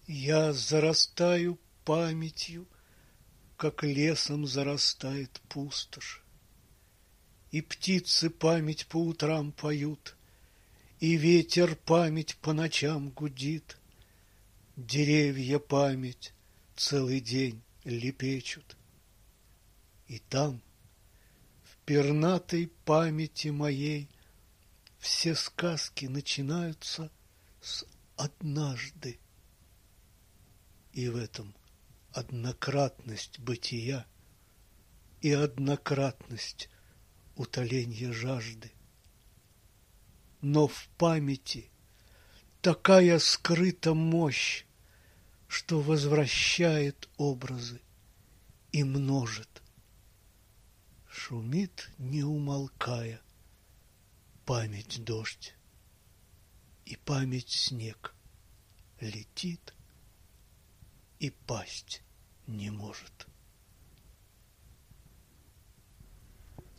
Я зарастаю памятью, как лесом зарастает пустошь. И птицы память по утрам поют, и ветер память по ночам гудит. Деревья память целый день лепечут. И там, в пернатой памяти моей, все сказки начинаются с «однажды». И в этом однократность бытия и однократность утоленья жажды. Но в памяти такая скрыта мощь, что возвращает образы и множит. Шумит, не умолкая, память дождь, и память снег летит и пасть не может.